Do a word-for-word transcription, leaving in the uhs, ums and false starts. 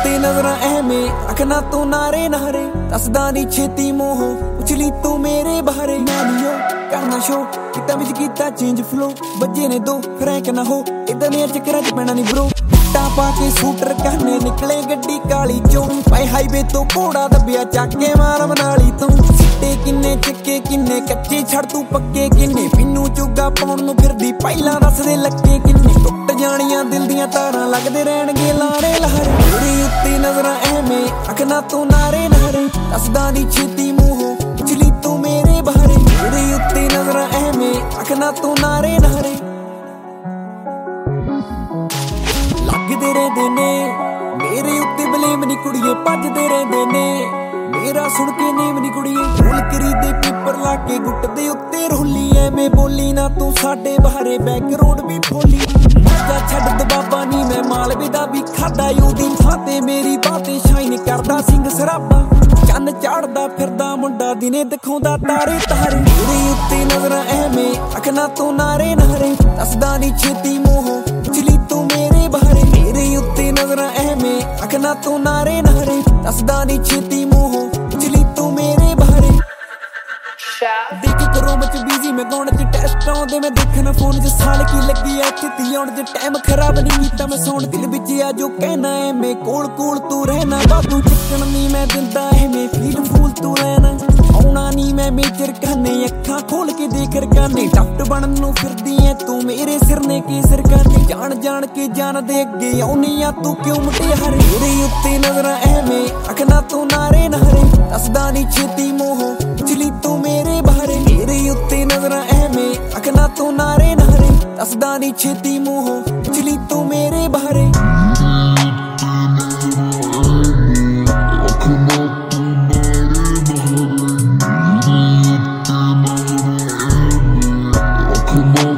उत्ते नजरां एवें अखना तू नारे नारे दसदा नी छेती मोह उछली तू मेरे बारे नालियो करना शो किता विच कीता चेंज फ्लो बजे ने दो फ्रैंक ना हो इदां दे चक्करां च पैना नी ब्रो टा पाके सूटर कहने निकले गड्डी काली चों पाए हाईवे तो घोड़ा दबिया चाके मार मनाली तू सिट्टे किन्ने चक्के किन्ने कच्चे छड़ तू पक्के किन्ने पिन्नू चुगा पाउण नूं फिरदी पहिलां दस दे लक्के किन्ने टुट जाणियां दिल दियां तारां लगदे रहणगे लारे लहरे तेरे उत्ते नजरां एवें अखना तू नारे नारे दसदा नी छेती मूंह उछली तू मेरे बारे तेरे उत्ते नजरां एवें अखना तू नारे नारे लगदे रहंदे ने मेरे उत्ते बलेम नी कुड़िए भजदे रहंदे ने मेरा सुन के नेम नी कुड़िए फुल करी दे पेपर लाके गुट दे उत्ते रोली एवें बोली ना तू साडे बाहरे बैकग्राउंड भी फोली मजा छड्ड दबाबा नी मैं मालवे दा भी खादा ओदी थां ते मेरी बातें शाइन करदा सिंह सराबा चन्न चाड़दा फिरदा मुंडा दिने दिखाउंदा तारे तारे तेरे उत्ते नजरां एवें अखना तू नारे नारे दसदा नी छेती मोह उछली तू मेरे बारे मेरे उत्ते नजरां एवें अखना तू नारे नारे दसदा नी छेती मोह उछली तू मेरे बारे देखी करो मच बिजी मैं गाउण च टेस्ट आउंदे मैं देखना फोन च साल की लगी ऐ चित्ती आउण च टाइम खराब नहीं कीता मैं सौण दिल विच आ जो कहना है मैं कोल कोल तू रहना बातू चिकन नी मैं दिंदा है मैं फील फूल तू रहना आउणा नी मैं मेजर कहने अखां खोल के देख रकाने डफ्ट बनन नूं फिरदी ऐ तू मेरे सिर ने की सिर करने जान जान के जान दे अगे आउनी आ तू क्यों मुटियार तेरे उत्ते नजरां एवें अखना तू नारे नारे दसदा नी छेती मोह उछली तू मेरे बारे मेरे उत्ते नजरां एवें अखना तू नारे नारे दसदा नी छेती मोह उछली तू मेरे बारे Come on.